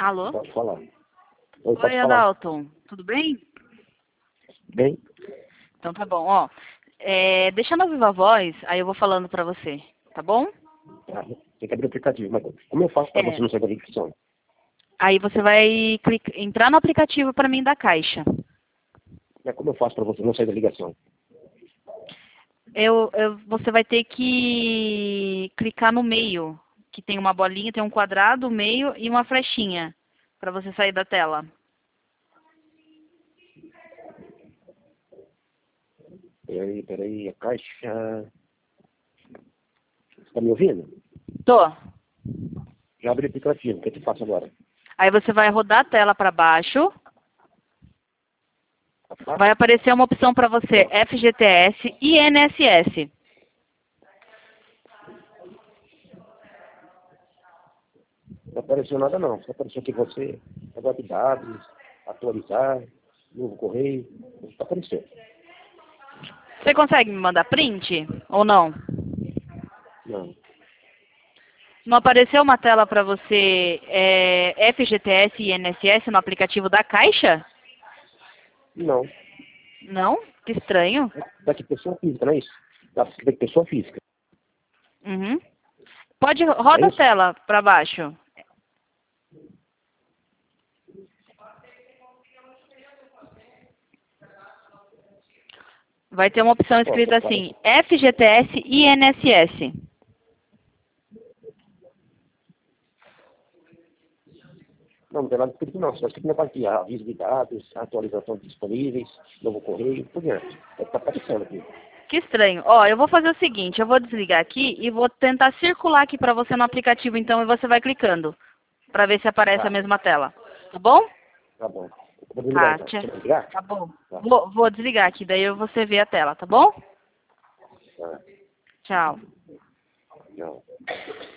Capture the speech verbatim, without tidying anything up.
Alô? Pode falar. Oi, Oi, pode falar. Adalton. Tudo bem? Bem? Então tá bom, ó. É, deixa no Viva Voz, aí eu vou falando pra você, tá bom? Ah, tem que abrir o aplicativo. Mas como eu faço para É. você não sair da ligação? Aí você vai clica, entrar no aplicativo pra mim da Caixa. Mas como eu faço para você não sair da ligação? Eu, eu, você vai ter que clicar no meio, que tem uma bolinha, tem um quadrado, meio e uma flechinha, pra você sair da tela. Peraí, peraí, a caixa... Você tá me ouvindo? Tô. Já abri o aplicativo. O que eu te faço agora? Aí você vai rodar a tela pra baixo. Tá? Vai aparecer uma opção para você, F G T S e I N S S. Não apareceu nada não. Só apareceu aqui você, negócio de dados, atualizar, novo correio. Não está aparecendo. Você consegue me mandar print ou não? Não. Não apareceu uma tela para você é, F G T S e I N S S no aplicativo da Caixa? Não. Não? Que estranho. Daqui pessoa física, não é isso? Daqui pessoa física. Uhum. Pode, É roda a isso? tela para baixo. Vai ter uma opção Ó, escrita aparece. assim, F G T S e I N S S. Não, não tem nada escrito não. Só escrito na parte aqui, aviso de dados, atualização disponíveis, novo correio, por diante. É o que está aparecendo aqui. Que estranho. Ó, eu vou fazer o seguinte, eu vou desligar aqui e vou tentar circular aqui para você no aplicativo, então, e você vai clicando, para ver se aparece a Tá, mesma tela. Tá bom? tá bom. Vou desligar Tá, então. tia. Você vai desligar? Tá bom. Tá, Vou, vou desligar aqui, daí você vê a tela, tá bom? tá. Tchau. Não.